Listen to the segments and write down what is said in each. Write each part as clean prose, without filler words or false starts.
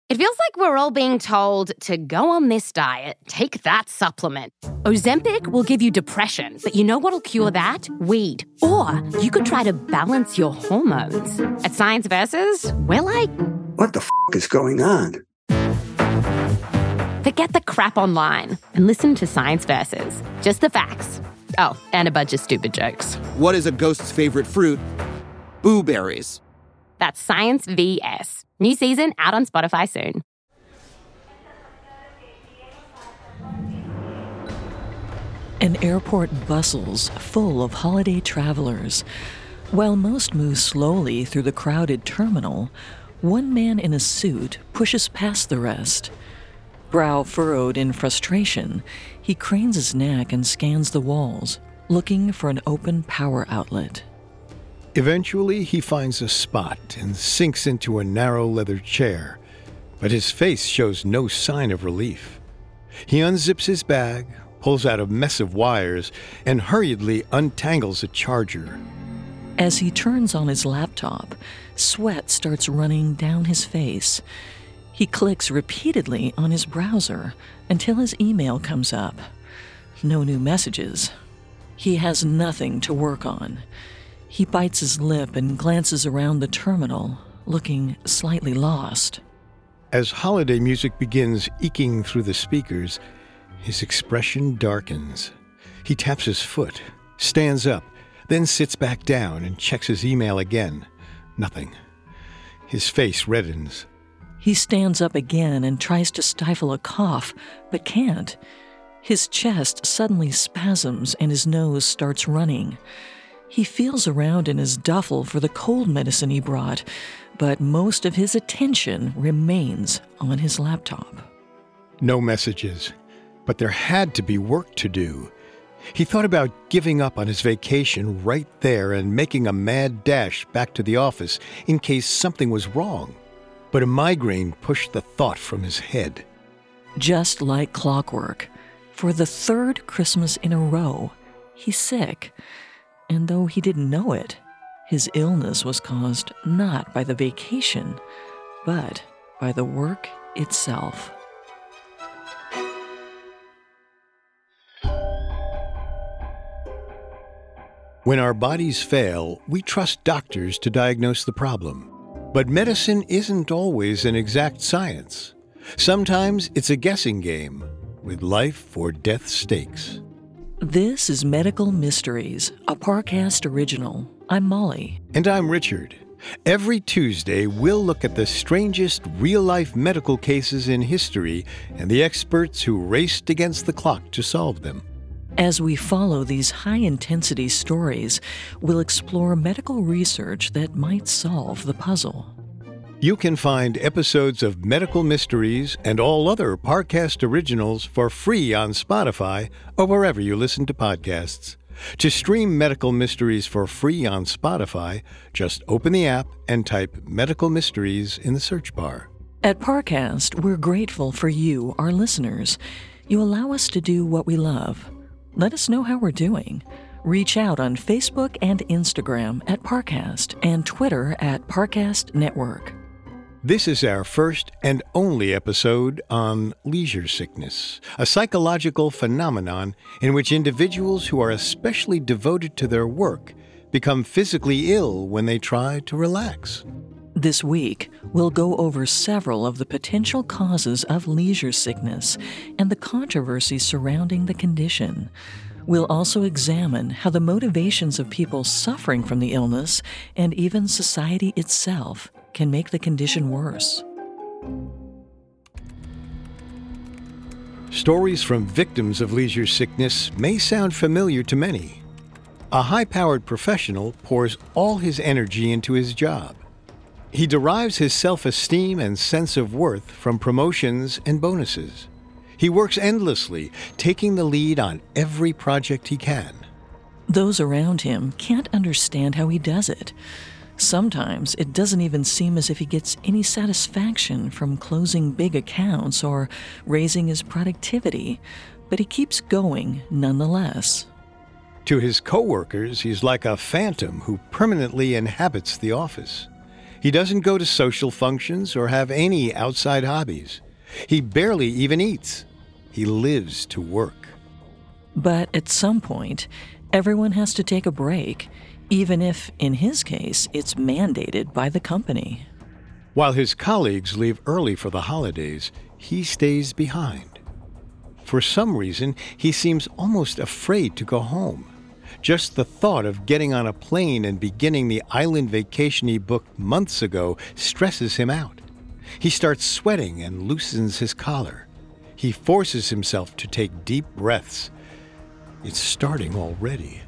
It feels like we're all being told to go on this diet, take that supplement. Ozempic will give you depression, but you know what'll cure that? Weed. Or you could try to balance your hormones. At Science Versus, we're like, what the is going on? Forget the crap online and listen to Science Versus. Just the facts. Oh, and a bunch of stupid jokes. What is a ghost's favorite fruit? Blueberries. That's Science VS. New season out on Spotify soon. An airport bustles, full of holiday travelers. While most move slowly through the crowded terminal, one man in a suit pushes past the rest. Brow furrowed in frustration, he cranes his neck and scans the walls, looking for an open power outlet. Eventually, he finds a spot and sinks into a narrow leather chair, but his face shows no sign of relief. He unzips his bag, pulls out a mess of wires, and hurriedly untangles a charger. As he turns on his laptop, sweat starts running down his face. He clicks repeatedly on his browser until his email comes up. No new messages. He has nothing to work on. He bites his lip and glances around the terminal, looking slightly lost. As holiday music begins eking through the speakers, his expression darkens. He taps his foot, stands up, then sits back down and checks his email again. Nothing. His face reddens. He stands up again and tries to stifle a cough, but can't. His chest suddenly spasms and his nose starts running. He feels around in his duffel for the cold medicine he brought, but most of his attention remains on his laptop. No messages, but there had to be work to do. He thought about giving up on his vacation right there and making a mad dash back to the office in case something was wrong. But a migraine pushed the thought from his head. Just like clockwork, for the third Christmas in a row, he's sick. And though he didn't know it, his illness was caused not by the vacation, but by the work itself. When our bodies fail, we trust doctors to diagnose the problem. But medicine isn't always an exact science. Sometimes it's a guessing game with life or death stakes. This is Medical Mysteries, a Parcast original. I'm Molly. And I'm Richard. Every Tuesday, we'll look at the strangest real-life medical cases in history and the experts who raced against the clock to solve them. As we follow these high-intensity stories, we'll explore medical research that might solve the puzzle. You can find episodes of Medical Mysteries and all other Parcast originals for free on Spotify or wherever you listen to podcasts. To stream Medical Mysteries for free on Spotify, just open the app and type Medical Mysteries in the search bar. At Parcast, we're grateful for you, our listeners. You allow us to do what we love. Let us know how we're doing. Reach out on Facebook and Instagram at Parcast and Twitter at Parcast Network. This is our first and only episode on leisure sickness, a psychological phenomenon in which individuals who are especially devoted to their work become physically ill when they try to relax. This week, we'll go over several of the potential causes of leisure sickness and the controversy surrounding the condition. We'll also examine how the motivations of people suffering from the illness and even society itself can make the condition worse. Stories from victims of leisure sickness may sound familiar to many. A high-powered professional pours all his energy into his job. He derives his self-esteem and sense of worth from promotions and bonuses. He works endlessly, taking the lead on every project he can. Those around him can't understand how he does it. Sometimes it doesn't even seem as if he gets any satisfaction from closing big accounts or raising his productivity, but he keeps going nonetheless. To his coworkers, he's like a phantom who permanently inhabits the office. He doesn't go to social functions or have any outside hobbies. He barely even eats. He lives to work. But at some point, everyone has to take a break, even if, in his case, it's mandated by the company. While his colleagues leave early for the holidays, he stays behind. For some reason, he seems almost afraid to go home. Just the thought of getting on a plane and beginning the island vacation he booked months ago stresses him out. He starts sweating and loosens his collar. He forces himself to take deep breaths. It's starting already.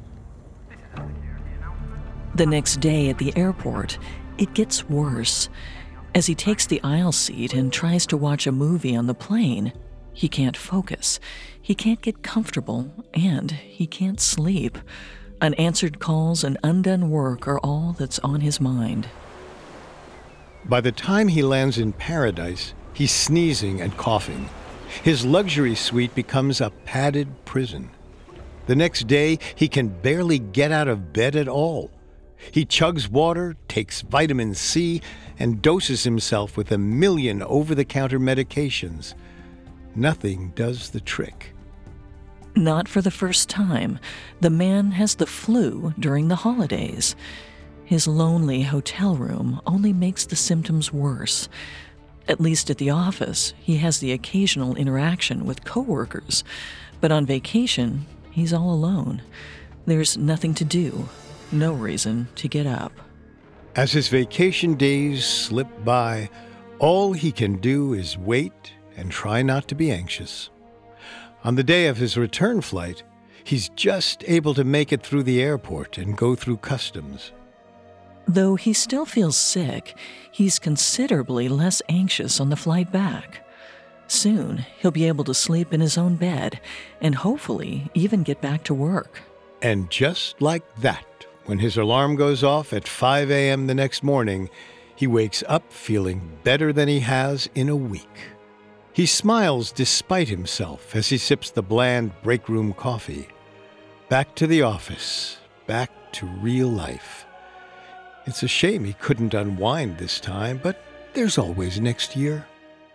The next day at the airport, it gets worse. As he takes the aisle seat and tries to watch a movie on the plane, he can't focus, he can't get comfortable, and he can't sleep. Unanswered calls and undone work are all that's on his mind. By the time he lands in paradise, he's sneezing and coughing. His luxury suite becomes a padded prison. The next day, he can barely get out of bed at all. He chugs water, takes vitamin C, and doses himself with 1 million over-the-counter medications. Nothing does the trick. Not for the first time, the man has the flu during the holidays. His lonely hotel room only makes the symptoms worse. At least at the office, he has the occasional interaction with coworkers, but on vacation, he's all alone. There's nothing to do, no reason to get up. As his vacation days slip by, all he can do is wait and try not to be anxious. On the day of his return flight, he's just able to make it through the airport and go through customs. Though he still feels sick, he's considerably less anxious on the flight back. Soon, he'll be able to sleep in his own bed and hopefully even get back to work. And just like that, when his alarm goes off at 5 a.m. the next morning, he wakes up feeling better than he has in a week. He smiles despite himself as he sips the bland break room coffee. Back to the office, back to real life. It's a shame he couldn't unwind this time, but there's always next year.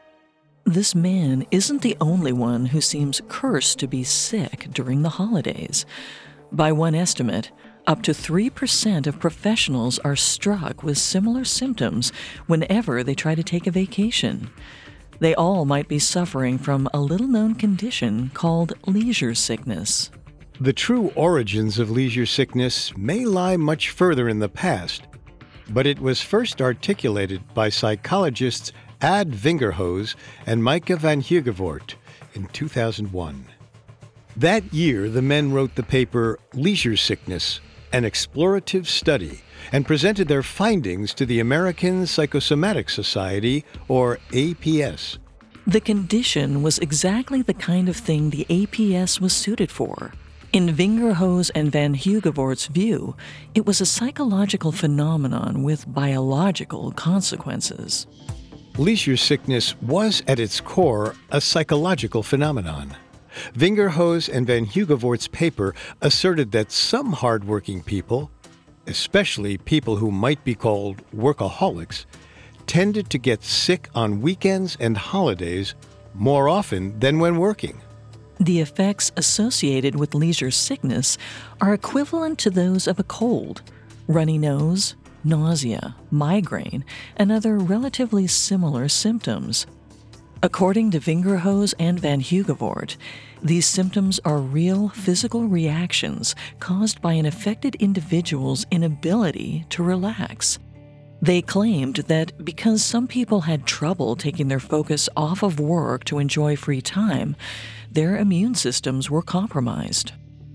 This man isn't the only one who seems cursed to be sick during the holidays. By one estimate, up to 3% of professionals are struck with similar symptoms whenever they try to take a vacation. They all might be suffering from a little-known condition called leisure sickness. The true origins of leisure sickness may lie much further in the past, but it was first articulated by psychologists Ad Vingerhoes and Maaike van Heugevort in 2001. That year, the men wrote the paper Leisure Sickness, an explorative study, and presented their findings to the American Psychosomatic Society, or APS. The condition was exactly the kind of thing the APS was suited for. In Vingerhoes and van Heugevort's view, it was a psychological phenomenon with biological consequences. Leisure sickness was, at its core, a psychological phenomenon. Vingerhoes and van Heugevort's paper asserted that some hardworking people, especially people who might be called workaholics, tended to get sick on weekends and holidays more often than when working. The effects associated with leisure sickness are equivalent to those of a cold: runny nose, nausea, migraine, and other relatively similar symptoms. According to Vingerhoes and van Heugevort, these symptoms are real physical reactions caused by an affected individual's inability to relax. They claimed that because some people had trouble taking their focus off of work to enjoy free time, their immune systems were compromised.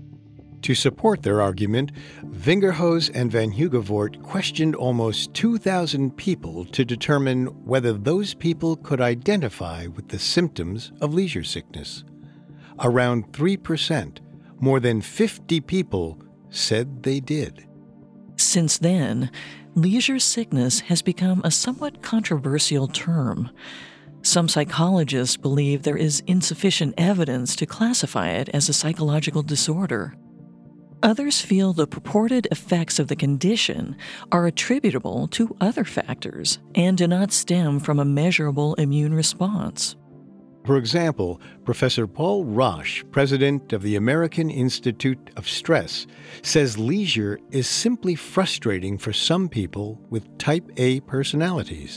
To support their argument, Vingerhoes and van Heugevort questioned almost 2,000 people to determine whether those people could identify with the symptoms of leisure sickness. Around 3%, more than 50 people, said they did. Since then, leisure sickness has become a somewhat controversial term. Some psychologists believe there is insufficient evidence to classify it as a psychological disorder. Others feel the purported effects of the condition are attributable to other factors and do not stem from a measurable immune response. For example, Professor Paul Rosch, president of the American Institute of Stress, says leisure is simply frustrating for some people with type A personalities.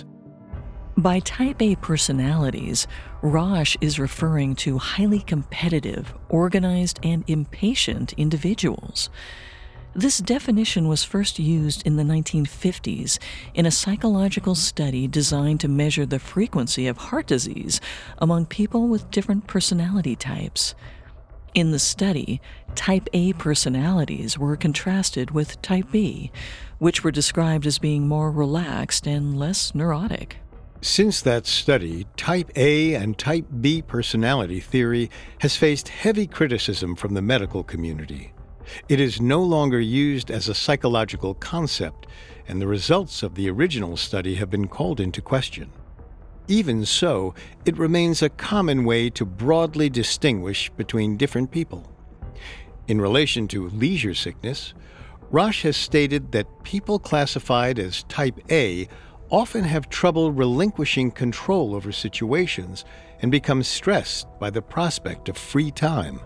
By type A personalities, Rosch is referring to highly competitive, organized, and impatient individuals. This definition was first used in the 1950s in a psychological study designed to measure the frequency of heart disease among people with different personality types. In the study, type A personalities were contrasted with type B, which were described as being more relaxed and less neurotic. Since that study, type A and type B personality theory has faced heavy criticism from the medical community. It is no longer used as a psychological concept, and the results of the original study have been called into question. Even so, it remains a common way to broadly distinguish between different people. In relation to leisure sickness, Rosch has stated that people classified as type A often have trouble relinquishing control over situations and become stressed by the prospect of free time.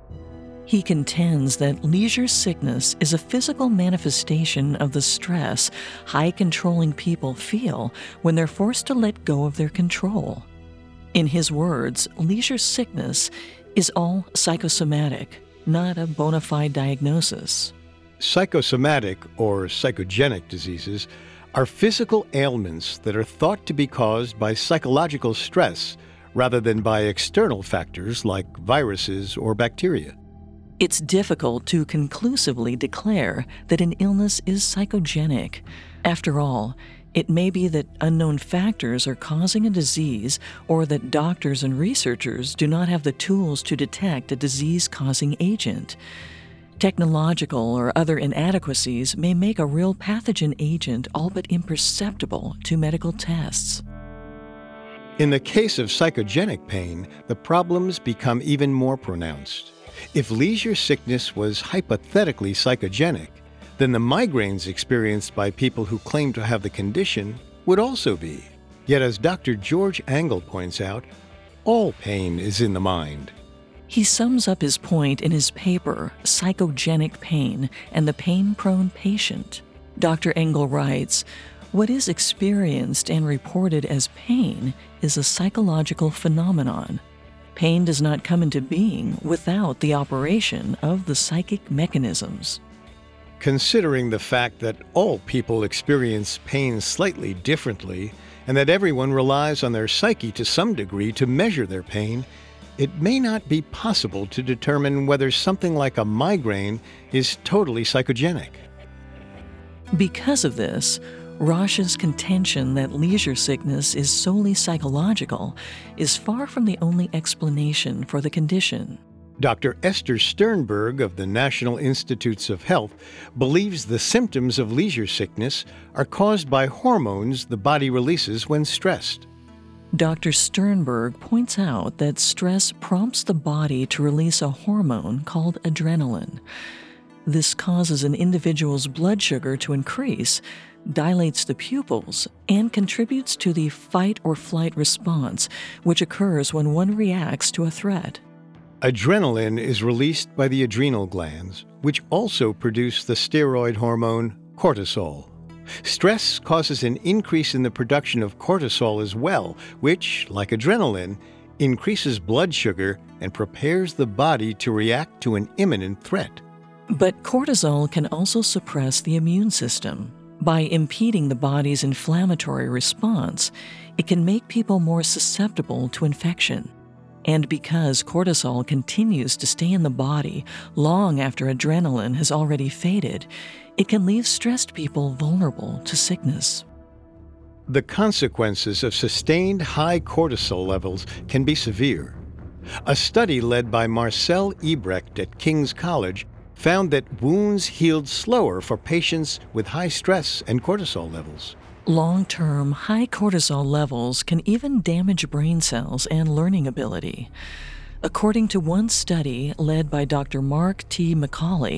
He contends that leisure sickness is a physical manifestation of the stress high-controlling people feel when they're forced to let go of their control. In his words, leisure sickness is all psychosomatic, not a bona fide diagnosis. Psychosomatic or psychogenic diseases are physical ailments that are thought to be caused by psychological stress rather than by external factors like viruses or bacteria. It's difficult to conclusively declare that an illness is psychogenic. After all, it may be that unknown factors are causing a disease, or that doctors and researchers do not have the tools to detect a disease-causing agent. Technological or other inadequacies may make a real pathogen agent all but imperceptible to medical tests. In the case of psychogenic pain, the problems become even more pronounced. If leisure sickness was hypothetically psychogenic, then the migraines experienced by people who claim to have the condition would also be. Yet, as Dr. George Engel points out, all pain is in the mind. He sums up his point in his paper, Psychogenic Pain and the Pain-Prone Patient. Dr. Engel writes, "What is experienced and reported as pain is a psychological phenomenon. Pain does not come into being without the operation of the psychic mechanisms." Considering the fact that all people experience pain slightly differently, and that everyone relies on their psyche to some degree to measure their pain, it may not be possible to determine whether something like a migraine is totally psychogenic. Because of this, Rosch's contention that leisure sickness is solely psychological is far from the only explanation for the condition. Dr. Esther Sternberg of the National Institutes of Health believes the symptoms of leisure sickness are caused by hormones the body releases when stressed. Dr. Sternberg points out that stress prompts the body to release a hormone called adrenaline. This causes an individual's blood sugar to increase, dilates the pupils, and contributes to the fight or flight response, which occurs when one reacts to a threat. Adrenaline is released by the adrenal glands, which also produce the steroid hormone cortisol. Stress causes an increase in the production of cortisol as well, which, like adrenaline, increases blood sugar and prepares the body to react to an imminent threat. But cortisol can also suppress the immune system. By impeding the body's inflammatory response, it can make people more susceptible to infection. And because cortisol continues to stay in the body long after adrenaline has already faded, it can leave stressed people vulnerable to sickness. The consequences of sustained high cortisol levels can be severe. A study led by Marcel Ebrecht at King's College found that wounds healed slower for patients with high stress and cortisol levels. Long-term high cortisol levels can even damage brain cells and learning ability. According to one study led by Dr. Mark T. McCauley,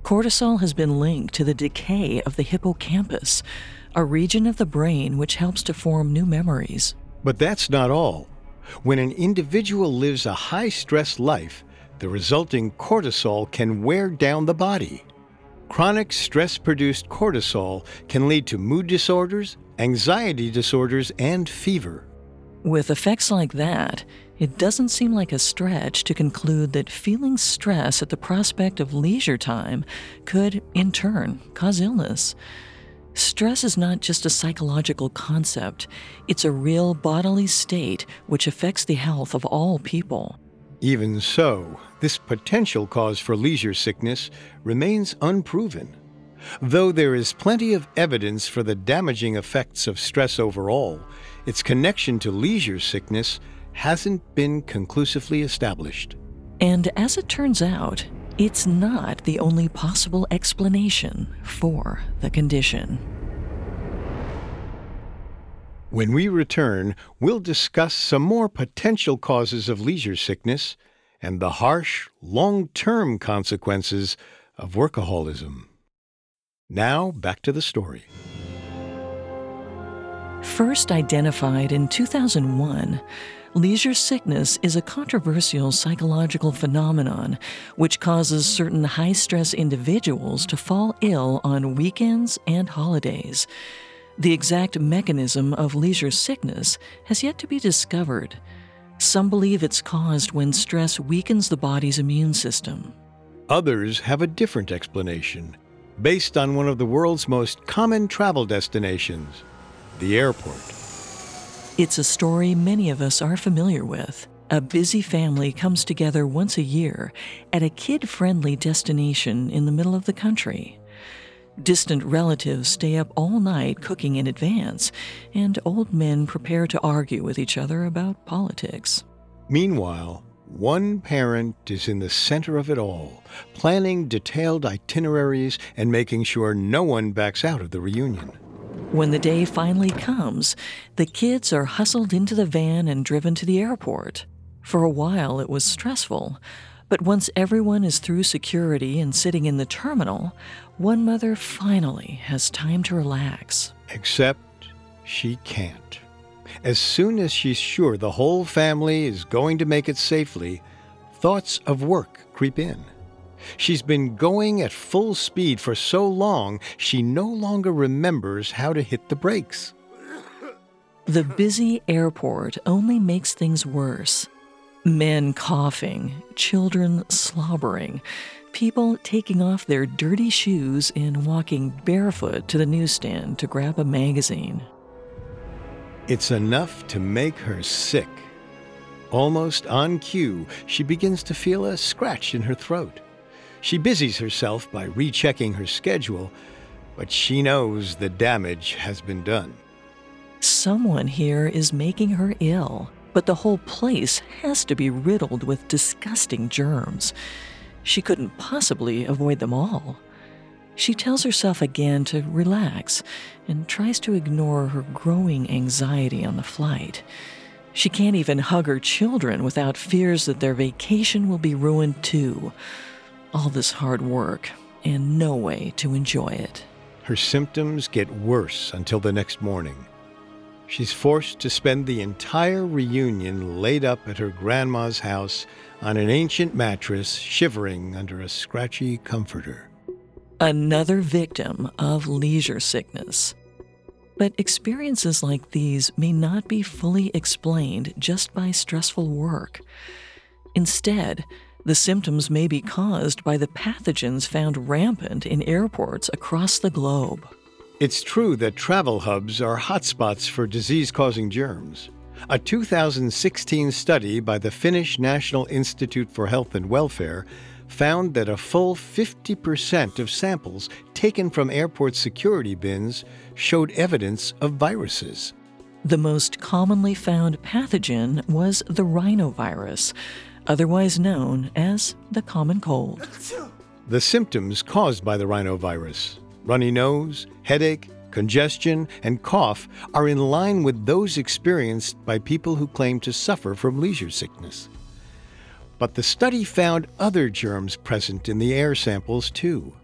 Cortisol has been linked to the decay of the hippocampus, a region of the brain which helps to form new memories. But that's not all. When an individual lives a high-stress life, the resulting cortisol can wear down the body. Chronic stress-produced cortisol can lead to mood disorders, anxiety disorders, and fever. With effects like that, it doesn't seem like a stretch to conclude that feeling stress at the prospect of leisure time could, in turn, cause illness. Stress is not just a psychological concept, it's a real bodily state which affects the health of all people. Even so, this potential cause for leisure sickness remains unproven. Though there is plenty of evidence for the damaging effects of stress overall, its connection to leisure sickness hasn't been conclusively established. And as it turns out, it's not the only possible explanation for the condition. When we return, we'll discuss some more potential causes of leisure sickness and the harsh, long-term consequences of workaholism. Now, back to the story. First identified in 2001, leisure sickness is a controversial psychological phenomenon which causes certain high-stress individuals to fall ill on weekends and holidays. The exact mechanism of leisure sickness has yet to be discovered. Some believe it's caused when stress weakens the body's immune system. Others have a different explanation, based on one of the world's most common travel destinations, the airport. It's a story many of us are familiar with. A busy family comes together once a year at a kid-friendly destination in the middle of the country. Distant relatives stay up all night cooking in advance, and old men prepare to argue with each other about politics. Meanwhile, one parent is in the center of it all, planning detailed itineraries and making sure no one backs out of the reunion. When the day finally comes, the kids are hustled into the van and driven to the airport. For a while, it was stressful, but once everyone is through security and sitting in the terminal, one mother finally has time to relax. Except she can't. As soon as she's sure the whole family is going to make it safely, thoughts of work creep in. She's been going at full speed for so long, she no longer remembers how to hit the brakes. The busy airport only makes things worse. Men coughing, children slobbering, people taking off their dirty shoes and walking barefoot to the newsstand to grab a magazine. It's enough to make her sick. Almost on cue, she begins to feel a scratch in her throat. She busies herself by rechecking her schedule, but she knows the damage has been done. Someone here is making her ill, but the whole place has to be riddled with disgusting germs. She couldn't possibly avoid them all. She tells herself again to relax and tries to ignore her growing anxiety on the flight. She can't even hug her children without fears that their vacation will be ruined too. All this hard work and no way to enjoy it. Her symptoms get worse until the next morning. She's forced to spend the entire reunion laid up at her grandma's house on an ancient mattress, shivering under a scratchy comforter. Another victim of leisure sickness. But experiences like these may not be fully explained just by stressful work. Instead, the symptoms may be caused by the pathogens found rampant in airports across the globe. It's true that travel hubs are hotspots for disease-causing germs. A 2016 study by the Finnish National Institute for Health and Welfare found that a full 50% of samples taken from airport security bins showed evidence of viruses. The most commonly found pathogen was the rhinovirus, otherwise known as the common cold. The symptoms caused by the rhinovirus, runny nose, headache, congestion, and cough, are in line with those experienced by people who claim to suffer from leisure sickness. But the study found other germs present in the air samples too.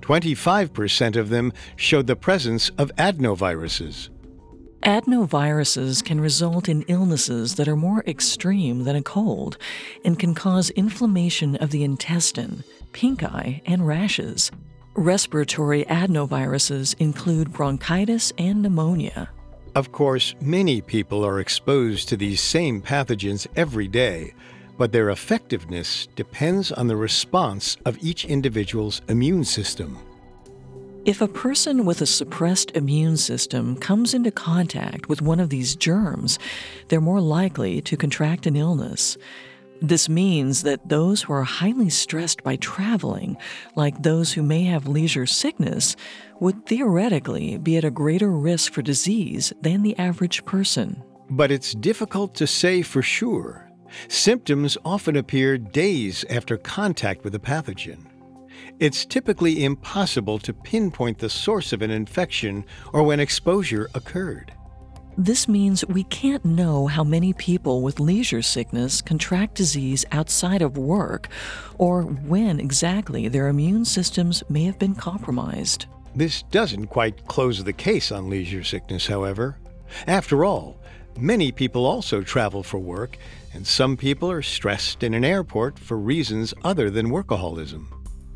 25% of them showed the presence of adenoviruses. Adenoviruses can result in illnesses that are more extreme than a cold and can cause inflammation of the intestine, pink eye, and rashes. Respiratory adenoviruses include bronchitis and pneumonia. Of course, many people are exposed to these same pathogens every day, but their effectiveness depends on the response of each individual's immune system. If a person with a suppressed immune system comes into contact with one of these germs, they're more likely to contract an illness. This means that those who are highly stressed by traveling, like those who may have leisure sickness, would theoretically be at a greater risk for disease than the average person. But it's difficult to say for sure. Symptoms often appear days after contact with a pathogen. It's typically impossible to pinpoint the source of an infection or when exposure occurred. This means we can't know how many people with leisure sickness contract disease outside of work or when exactly their immune systems may have been compromised. This doesn't quite close the case on leisure sickness, however. After all, many people also travel for work, and some people are stressed in an airport for reasons other than workaholism.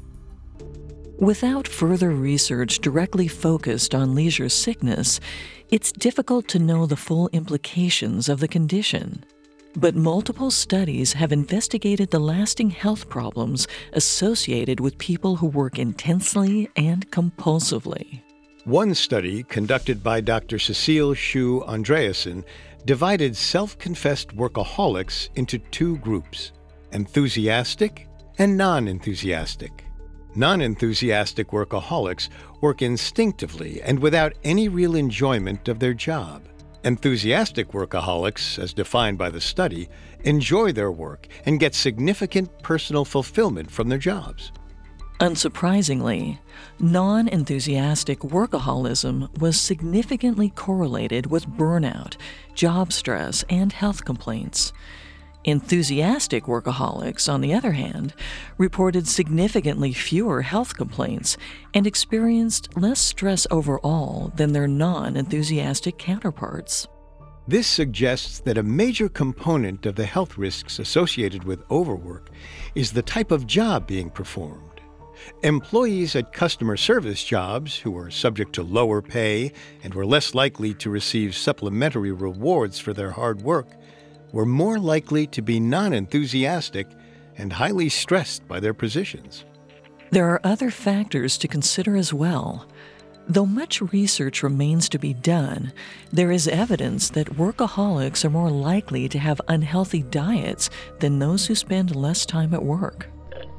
Without further research directly focused on leisure sickness, it's difficult to know the full implications of the condition. But multiple studies have investigated the lasting health problems associated with people who work intensely and compulsively. One study, conducted by Dr. Cecile Shu Andreasen, divided self-confessed workaholics into two groups, enthusiastic and non-enthusiastic. Non-enthusiastic workaholics work instinctively and without any real enjoyment of their job. Enthusiastic workaholics, as defined by the study, enjoy their work and get significant personal fulfillment from their jobs. Unsurprisingly, non-enthusiastic workaholism was significantly correlated with burnout, job stress, and health complaints. Enthusiastic workaholics, on the other hand, reported significantly fewer health complaints and experienced less stress overall than their non-enthusiastic counterparts. This suggests that a major component of the health risks associated with overwork is the type of job being performed. Employees at customer service jobs who are subject to lower pay and were less likely to receive supplementary rewards for their hard work were more likely to be non-enthusiastic and highly stressed by their positions. There are other factors to consider as well. Though much research remains to be done, there is evidence that workaholics are more likely to have unhealthy diets than those who spend less time at work.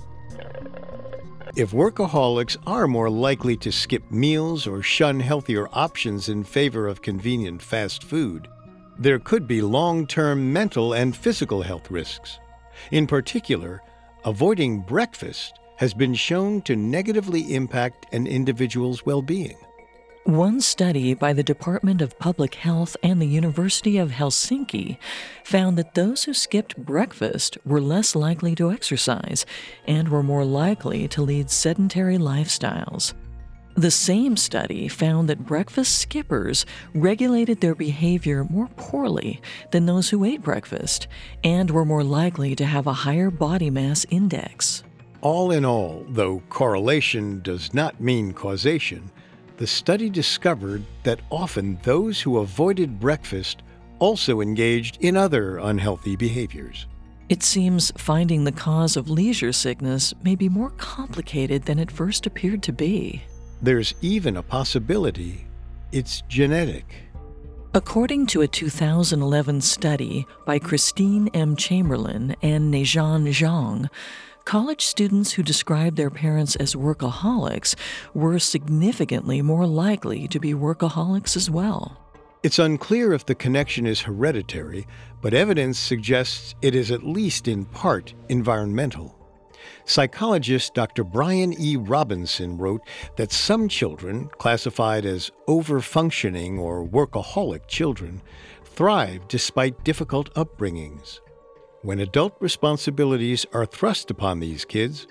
If workaholics are more likely to skip meals or shun healthier options in favor of convenient fast food, there could be long-term mental and physical health risks. In particular, avoiding breakfast has been shown to negatively impact an individual's well-being. One study by the Department of Public Health and the University of Helsinki found that those who skipped breakfast were less likely to exercise and were more likely to lead sedentary lifestyles. The same study found that breakfast skippers regulated their behavior more poorly than those who ate breakfast and were more likely to have a higher body mass index. All in all, though correlation does not mean causation, the study discovered that often those who avoided breakfast also engaged in other unhealthy behaviors. It seems finding the cause of leisure sickness may be more complicated than it first appeared to be. There's even a possibility it's genetic. According to a 2011 study by Christine M. Chamberlain and Nejan Zhang, college students who described their parents as workaholics were significantly more likely to be workaholics as well. It's unclear if the connection is hereditary, but evidence suggests it is at least in part environmental. Psychologist Dr. Brian E. Robinson wrote that some children, classified as over-functioning or workaholic children, thrive despite difficult upbringings. When adult responsibilities are thrust upon these kids,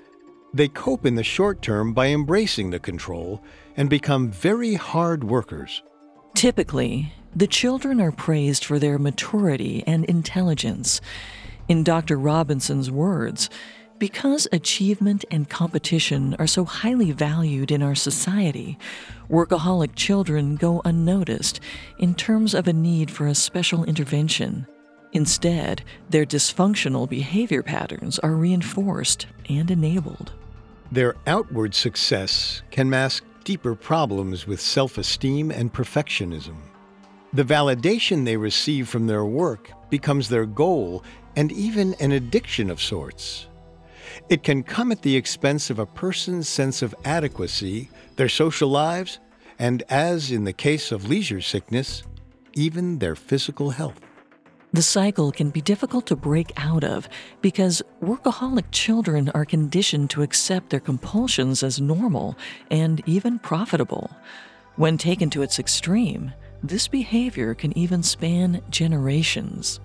They cope in the short term by embracing the control and become very hard workers. Typically, the children are praised for their maturity and intelligence. In Dr. Robinson's words, because achievement and competition are so highly valued in our society, workaholic children go unnoticed in terms of a need for a special intervention. Instead, their dysfunctional behavior patterns are reinforced and enabled. Their outward success can mask deeper problems with self-esteem and perfectionism. The validation they receive from their work becomes their goal and even an addiction of sorts. It can come at the expense of a person's sense of adequacy, their social lives, and, as in the case of leisure sickness, even their physical health. The cycle can be difficult to break out of because workaholic children are conditioned to accept their compulsions as normal and even profitable. When taken to its extreme, this behavior can even span generations.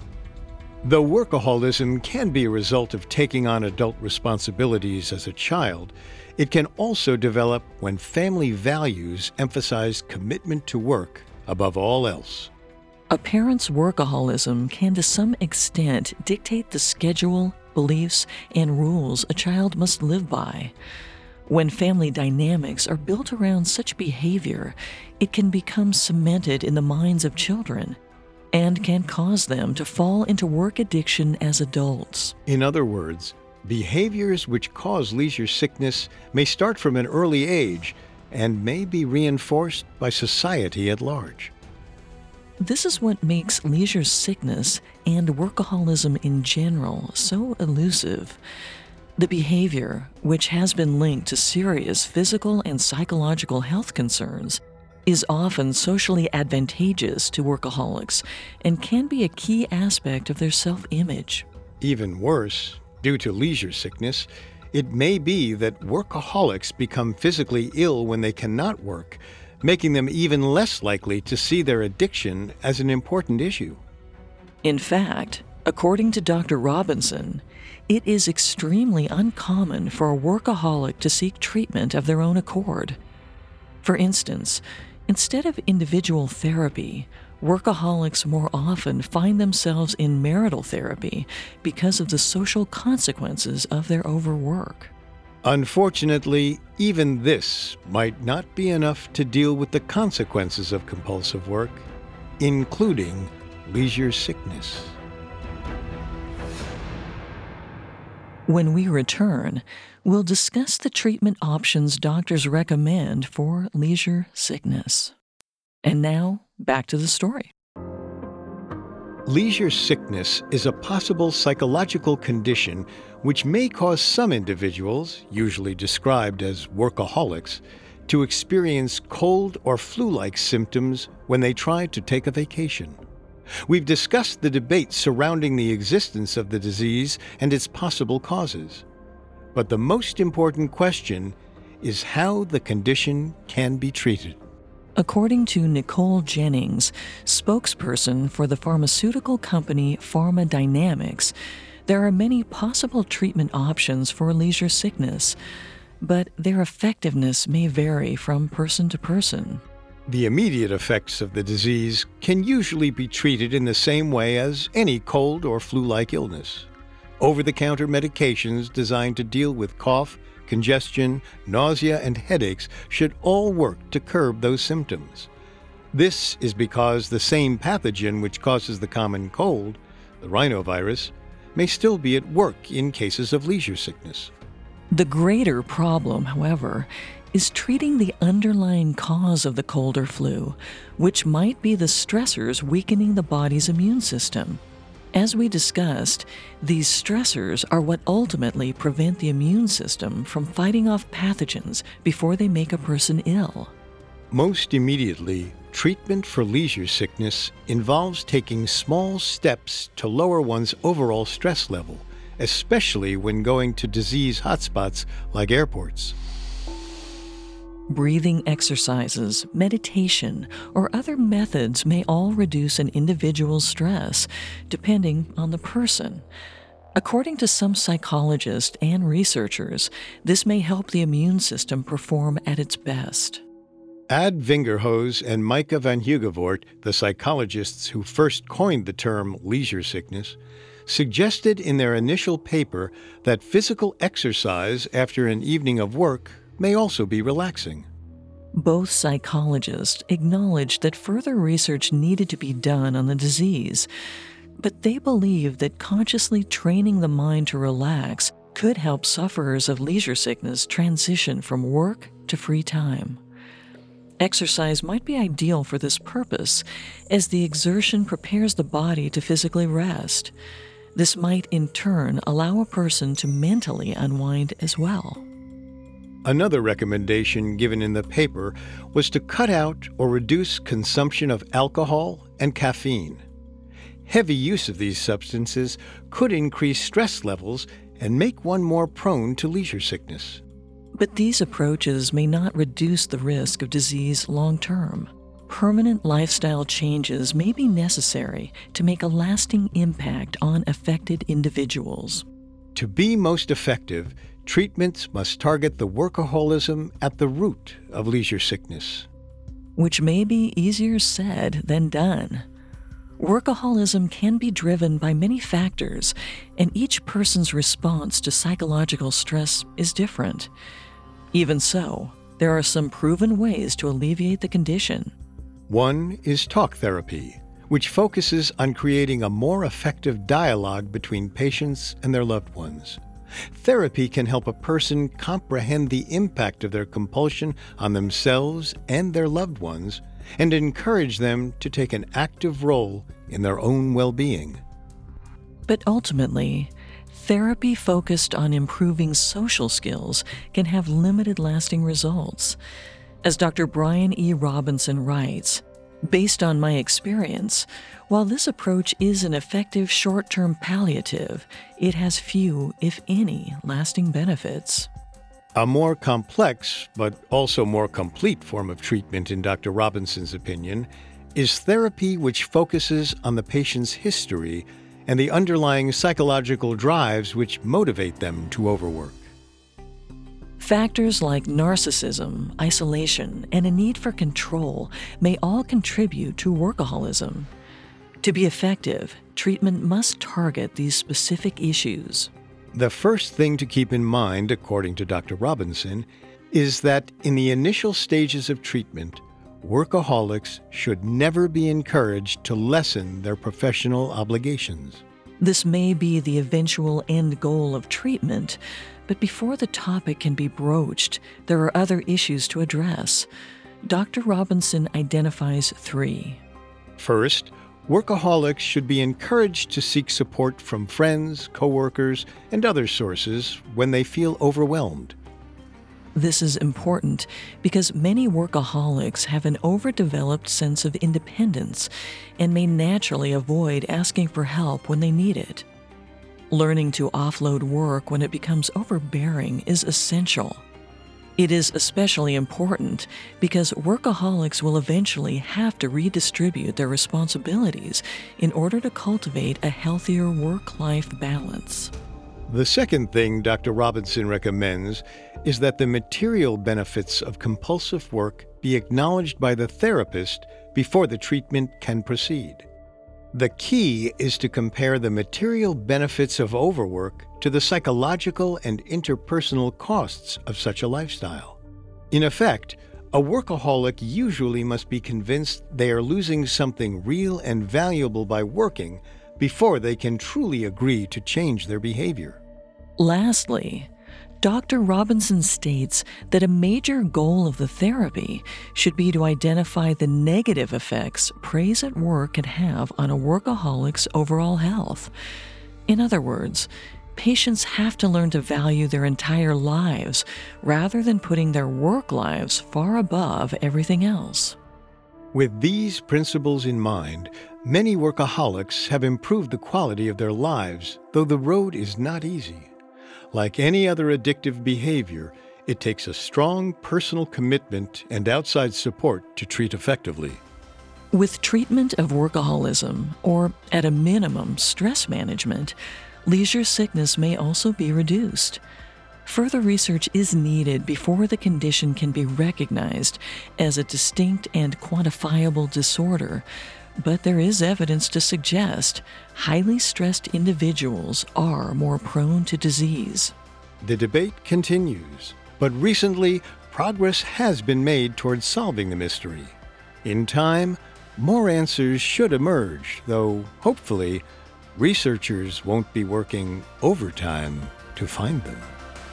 Though workaholism can be a result of taking on adult responsibilities as a child, it can also develop when family values emphasize commitment to work above all else. A parent's workaholism can to some extent dictate the schedule, beliefs, and rules a child must live by. When family dynamics are built around such behavior, it can become cemented in the minds of children and can cause them to fall into work addiction as adults. In other words, behaviors which cause leisure sickness may start from an early age and may be reinforced by society at large. This is what makes leisure sickness and workaholism in general so elusive. The behavior, which has been linked to serious physical and psychological health concerns, is often socially advantageous to workaholics and can be a key aspect of their self-image. Even worse, due to leisure sickness, it may be that workaholics become physically ill when they cannot work, making them even less likely to see their addiction as an important issue. In fact, according to Dr. Robinson, it is extremely uncommon for a workaholic to seek treatment of their own accord. For instance, instead of individual therapy, workaholics more often find themselves in marital therapy because of the social consequences of their overwork. Unfortunately, even this might not be enough to deal with the consequences of compulsive work, including leisure sickness. When we return, we'll discuss the treatment options doctors recommend for leisure sickness. And now, back to the story. Leisure sickness is a possible psychological condition which may cause some individuals, usually described as workaholics, to experience cold or flu-like symptoms when they try to take a vacation. We've discussed the debate surrounding the existence of the disease and its possible causes. But the most important question is how the condition can be treated. According to Nicole Jennings, spokesperson for the pharmaceutical company PharmaDynamics, there are many possible treatment options for leisure sickness, but their effectiveness may vary from person to person. The immediate effects of the disease can usually be treated in the same way as any cold or flu-like illness. Over-the-counter medications designed to deal with cough, congestion, nausea, and headaches should all work to curb those symptoms. This is because the same pathogen which causes the common cold, the rhinovirus, may still be at work in cases of leisure sickness. The greater problem, however, is treating the underlying cause of the cold or flu, which might be the stressors weakening the body's immune system. As we discussed, these stressors are what ultimately prevent the immune system from fighting off pathogens before they make a person ill. Most immediately, treatment for leisure sickness involves taking small steps to lower one's overall stress level, especially when going to disease hotspots like airports. Breathing exercises, meditation, or other methods may all reduce an individual's stress, depending on the person. According to some psychologists and researchers, this may help the immune system perform at its best. Ad Vingerhose and Micah van Hugevort, the psychologists who first coined the term leisure sickness, suggested in their initial paper that physical exercise after an evening of work may also be relaxing. Both psychologists acknowledged that further research needed to be done on the disease, but they believed that consciously training the mind to relax could help sufferers of leisure sickness transition from work to free time. Exercise might be ideal for this purpose, as the exertion prepares the body to physically rest. This might, in turn, allow a person to mentally unwind as well. Another recommendation given in the paper was to cut out or reduce consumption of alcohol and caffeine. Heavy use of these substances could increase stress levels and make one more prone to leisure sickness. But these approaches may not reduce the risk of disease long term. Permanent lifestyle changes may be necessary to make a lasting impact on affected individuals. To be most effective, treatments must target the workaholism at the root of leisure sickness. Which may be easier said than done. Workaholism can be driven by many factors, and each person's response to psychological stress is different. Even so, there are some proven ways to alleviate the condition. One is talk therapy, which focuses on creating a more effective dialogue between patients and their loved ones. Therapy can help a person comprehend the impact of their compulsion on themselves and their loved ones and encourage them to take an active role in their own well-being. But ultimately, therapy focused on improving social skills can have limited lasting results. As Dr. Brian E. Robinson writes, "Based on my experience, while this approach is an effective short-term palliative, it has few, if any, lasting benefits." A more complex, but also more complete form of treatment, in Dr. Robinson's opinion, is therapy which focuses on the patient's history and the underlying psychological drives which motivate them to overwork. Factors like narcissism, isolation, and a need for control may all contribute to workaholism. To be effective, treatment must target these specific issues. The first thing to keep in mind, according to Dr. Robinson, is that in the initial stages of treatment, workaholics should never be encouraged to lessen their professional obligations. This may be the eventual end goal of treatment, but before the topic can be broached, there are other issues to address. Dr. Robinson identifies 3. First, workaholics should be encouraged to seek support from friends, coworkers, and other sources when they feel overwhelmed. This is important because many workaholics have an overdeveloped sense of independence and may naturally avoid asking for help when they need it. Learning to offload work when it becomes overbearing is essential. It is especially important because workaholics will eventually have to redistribute their responsibilities in order to cultivate a healthier work-life balance. The second thing Dr. Robinson recommends is that the material benefits of compulsive work be acknowledged by the therapist before the treatment can proceed. The key is to compare the material benefits of overwork to the psychological and interpersonal costs of such a lifestyle. In effect, a workaholic usually must be convinced they are losing something real and valuable by working before they can truly agree to change their behavior. Lastly, Dr. Robinson states that a major goal of the therapy should be to identify the negative effects praise at work can have on a workaholic's overall health. In other words, patients have to learn to value their entire lives rather than putting their work lives far above everything else. With these principles in mind, many workaholics have improved the quality of their lives, though the road is not easy. Like any other addictive behavior, it takes a strong personal commitment and outside support to treat effectively. With treatment of workaholism, or at a minimum stress management, leisure sickness may also be reduced. Further research is needed before the condition can be recognized as a distinct and quantifiable disorder, but there is evidence to suggest highly stressed individuals are more prone to disease. The debate continues, but recently, progress has been made towards solving the mystery. In time, more answers should emerge, though hopefully, researchers won't be working overtime to find them.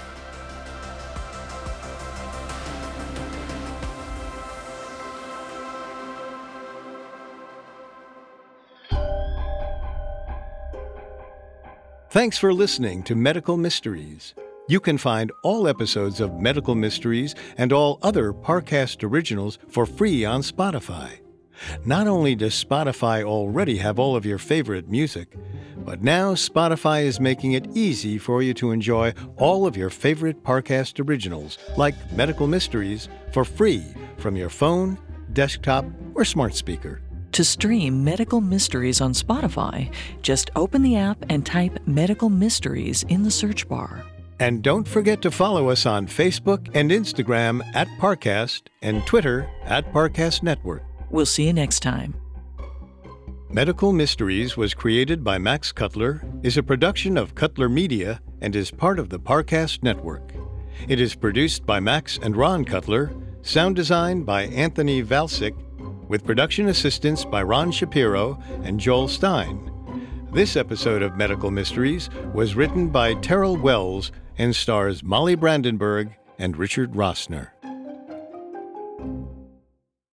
Thanks for listening to Medical Mysteries. You can find all episodes of Medical Mysteries and all other Parcast originals for free on Spotify. Not only does Spotify already have all of your favorite music, but now Spotify is making it easy for you to enjoy all of your favorite Parcast originals, like Medical Mysteries, for free from your phone, desktop, or smart speaker. To stream Medical Mysteries on Spotify, just open the app and type Medical Mysteries in the search bar. And don't forget to follow us on Facebook and Instagram at Parcast and Twitter at Parcast Network. We'll see you next time. Medical Mysteries was created by Max Cutler, is a production of Cutler Media, and is part of the Parcast Network. It is produced by Max and Ron Cutler, sound design by Anthony Valsic, with production assistance by Ron Shapiro and Joel Stein. This episode of Medical Mysteries was written by Terrell Wells and stars Molly Brandenburg and Richard Rossner.